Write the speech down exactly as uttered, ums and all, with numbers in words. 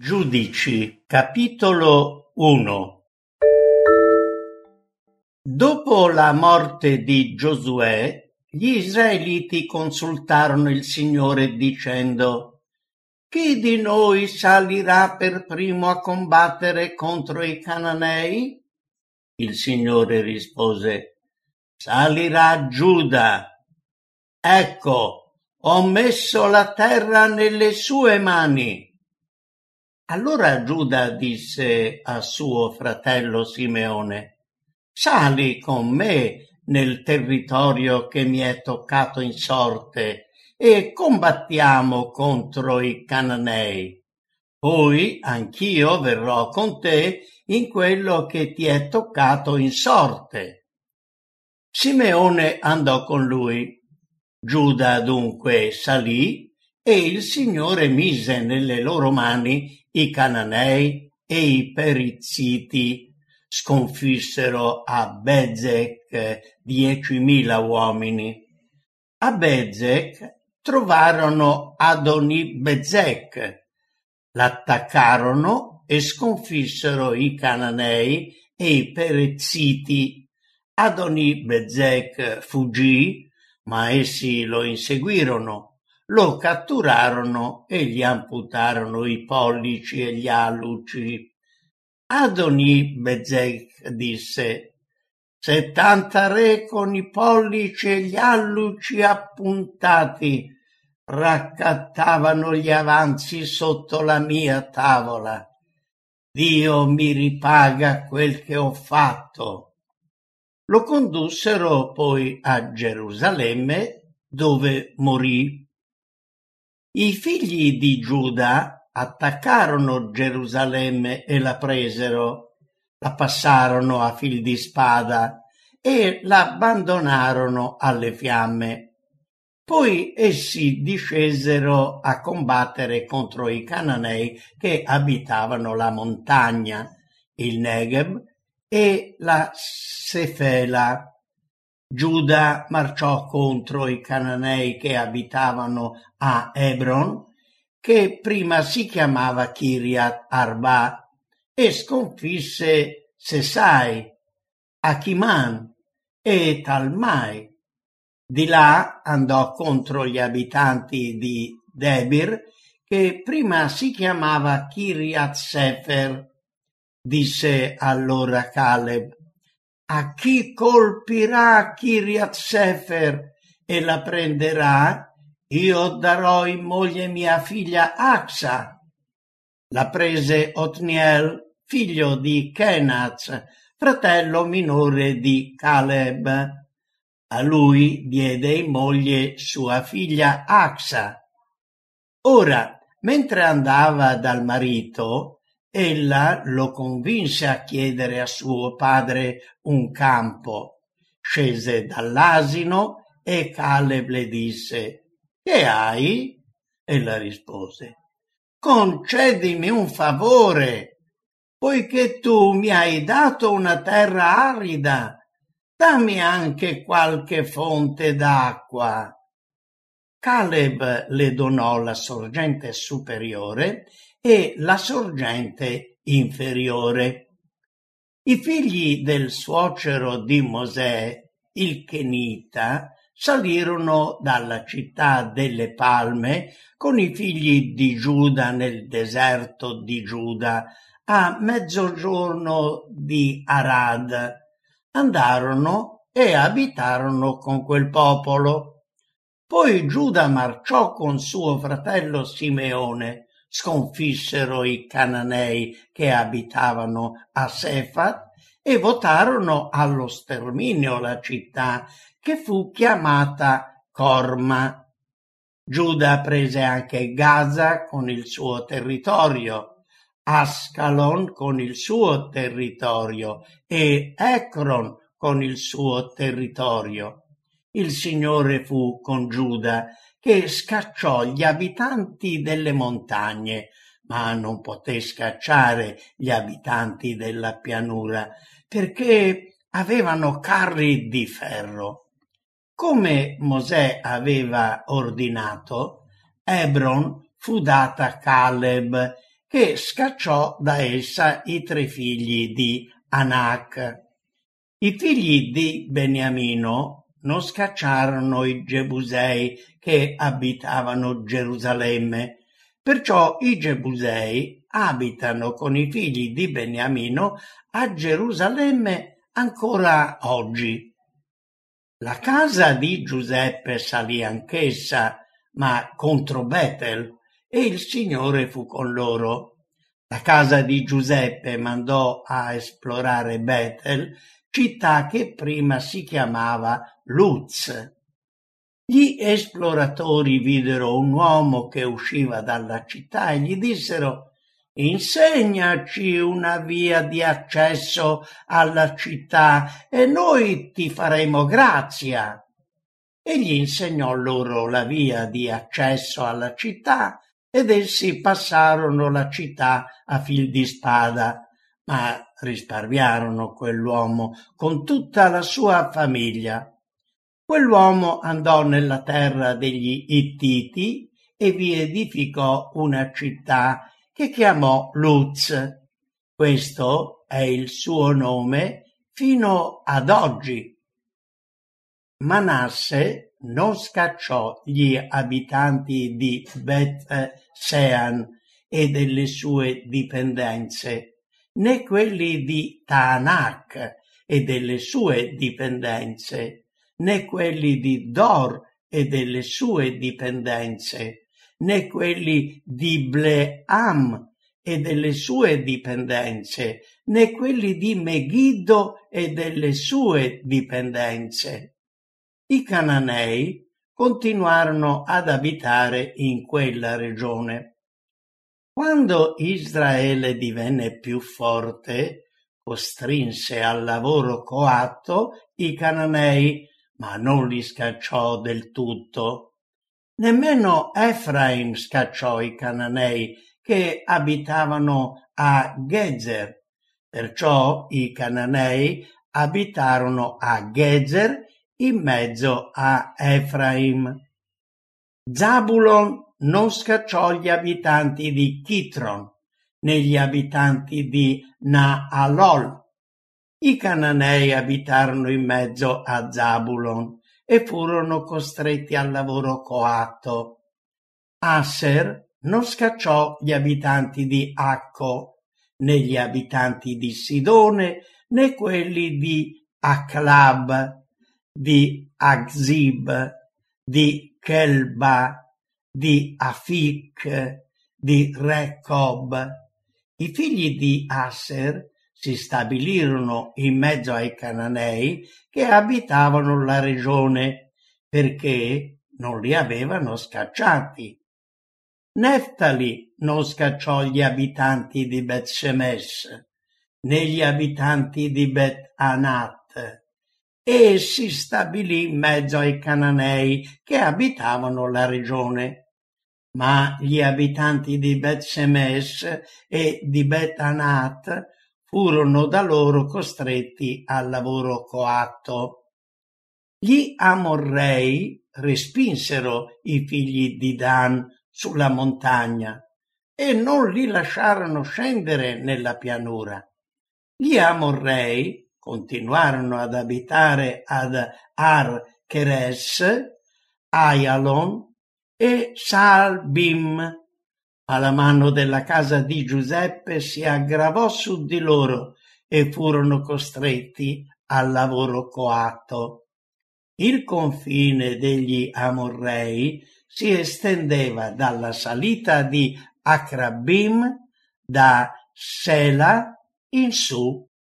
Giudici, capitolo uno. Dopo la morte di Giosuè, gli israeliti consultarono il Signore dicendo: «Chi di noi salirà per primo a combattere contro i Cananei?» Il Signore rispose: «Salirà Giuda. Ecco, ho messo la terra nelle sue mani». Allora Giuda disse a suo fratello Simeone: «Sali con me nel territorio che mi è toccato in sorte e combattiamo contro i Cananei. Poi anch'io verrò con te in quello che ti è toccato in sorte». Simeone andò con lui. Giuda dunque salì e il Signore mise nelle loro mani i Cananei e i Perizziti. Sconfissero a Bezek diecimila uomini. A Bezek trovarono Adoni-Bezek, l'attaccarono e sconfissero i Cananei e i Perizziti. Adoni-Bezek fuggì, ma essi lo inseguirono. Lo catturarono e gli amputarono i pollici e gli alluci. Adoni-Bezek disse: «Settanta re con i pollici e gli alluci appuntati raccattavano gli avanzi sotto la mia tavola. Dio mi ripaga quel che ho fatto». Lo condussero poi a Gerusalemme, dove morì. I figli di Giuda attaccarono Gerusalemme e la presero, la passarono a fil di spada e l'abbandonarono alle fiamme. Poi essi discesero a combattere contro i Cananei che abitavano la montagna, il Negev e la Sefela. Giuda marciò contro i Cananei che abitavano a Hebron, che prima si chiamava Kiriat Arba, e sconfisse Sesai, Achiman e Talmai. Di là andò contro gli abitanti di Debir, che prima si chiamava Kiriat Sefer. Disse allora Caleb: «A chi colpirà Kiriat Sefer e la prenderà, io darò in moglie mia figlia Acsa». La prese Otniel, figlio di Kenaz, fratello minore di Caleb. A lui diede in moglie sua figlia Acsa. Ora, mentre andava dal marito, ella lo convinse a chiedere a suo padre un campo. Scese dall'asino e Caleb le disse: «Che hai?» Ella rispose: «Concedimi un favore, poiché tu mi hai dato una terra arida, dammi anche qualche fonte d'acqua». Caleb le donò la sorgente superiore e la sorgente inferiore. I figli del suocero di Mosè, il Kenita, salirono dalla città delle palme con i figli di Giuda nel deserto di Giuda, a mezzogiorno di Arad. Andarono e abitarono con quel popolo. Poi Giuda marciò con suo fratello Simeone, sconfissero i Cananei che abitavano a Sefat e votarono allo sterminio la città, che fu chiamata Corma. Giuda prese anche Gaza con il suo territorio, Ascalon con il suo territorio e Ecron con il suo territorio. Il Signore fu con Giuda, che scacciò gli abitanti delle montagne, ma non poté scacciare gli abitanti della pianura, perché avevano carri di ferro. Come Mosè aveva ordinato, Hebron fu data a Caleb, che scacciò da essa i tre figli di Anak. I figli di Beniamino non scacciarono i Gebusei che abitavano Gerusalemme, perciò i Gebusei abitano con i figli di Beniamino a Gerusalemme ancora oggi. La casa di Giuseppe salì anch'essa, ma contro Betel, e il Signore fu con loro. La casa di Giuseppe mandò a esplorare Betel, città che prima si chiamava Luz. Gli esploratori videro un uomo che usciva dalla città e gli dissero: «Insegnaci una via di accesso alla città e noi ti faremo grazia». Egli insegnò loro la via di accesso alla città ed essi passarono la città a fil di spada, ma risparmiarono quell'uomo con tutta la sua famiglia. Quell'uomo andò nella terra degli Ittiti e vi edificò una città che chiamò Luz. Questo è il suo nome fino ad oggi. Manasse non scacciò gli abitanti di Bet Sean e delle sue dipendenze, né quelli di Taanach e delle sue dipendenze, né quelli di Dor e delle sue dipendenze, né quelli di Bleam e delle sue dipendenze, né quelli di Megiddo e delle sue dipendenze. I Cananei continuarono ad abitare in quella regione. Quando Israele divenne più forte, costrinse al lavoro coatto i Cananei, ma non li scacciò del tutto. Nemmeno Efraim scacciò i Cananei che abitavano a Gezer. Perciò i Cananei abitarono a Gezer in mezzo a Efraim. Zabulon non scacciò gli abitanti di Chitron, né gli abitanti di Naalol. I Cananei abitarono in mezzo a Zabulon e furono costretti al lavoro coatto. Asser non scacciò gli abitanti di Acco, né gli abitanti di Sidone, né quelli di Aclab, di Agzib, di Kelba, di Afik, di Recob. I figli di Asser si stabilirono in mezzo ai Cananei che abitavano la regione, perché non li avevano scacciati. Neftali non scacciò gli abitanti di Bet Shemesh, né gli abitanti di Bet Anat, e si stabilì in mezzo ai Cananei che abitavano la regione. Ma gli abitanti di Bet Shemesh e di Bet Anat furono da loro costretti al lavoro coatto. Gli Amorrei respinsero i figli di Dan sulla montagna e non li lasciarono scendere nella pianura. Gli Amorrei continuarono ad abitare ad Ar Keres, Ayalon e Saalbim, ma la mano della casa di Giuseppe si aggravò su di loro e furono costretti al lavoro coatto. Il confine degli Amorrei si estendeva dalla salita di Acrabim, da Sela in su